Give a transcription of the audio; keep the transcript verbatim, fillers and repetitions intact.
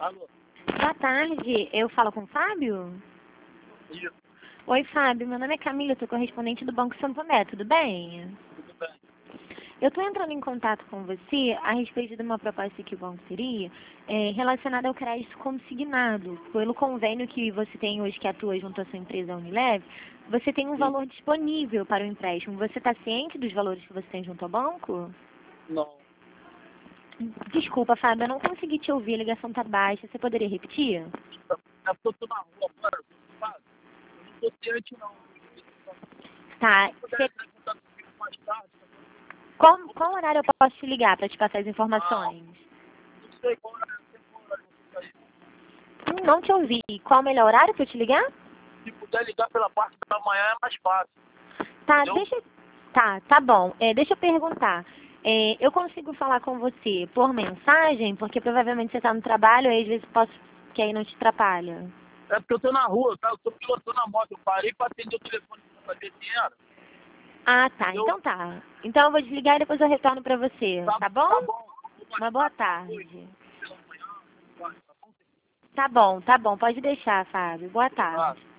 Alô? Boa tarde, eu falo com o Fábio? Isso, Oi, Fábio, meu nome é Camila, eu sou correspondente do Banco Santander, tudo bem? tudo bem. Eu estou entrando em contato com você a respeito de uma proposta que o banco teria é, relacionada ao crédito consignado. Pelo convênio que você tem hoje, que atua junto à sua empresa Unilever, você tem um Sim. valor disponível para o empréstimo. Você está ciente dos valores que você tem junto ao banco? Não. Desculpa, Fábio, eu não consegui te ouvir, a ligação está baixa. Você poderia repetir? É porque eu tô na rua agora, sabe? Eu não tô ciente, não. Tá. Se puder Você... entrar em contato comigo mais tarde, Qual, qual horário eu posso te ligar para te passar as ah, informações? não sei qual é, não sei qual horário você tá aí. Hum, Não te ouvi. Qual o melhor horário para eu te ligar? Se puder ligar pela parte da manhã é mais fácil, Tá, entendeu? deixa... Tá, tá bom. É, deixa eu perguntar. É, eu consigo falar com você por mensagem? Porque provavelmente você está no trabalho e às vezes posso... que aí não te atrapalha. É porque eu tô na rua, tá? Eu tô pilotando a moto, eu parei pra atender o telefone pra saber quem era. Ah, tá. Entendeu? Então tá. Então eu vou desligar e depois eu retorno pra você. Tá, Tá bom? tá bom. Vou Uma mais boa tarde, às oito, tarde. pela manhã, tá bom? Tá bom, tá bom. Pode deixar, Fábio. Boa Obrigado. tarde.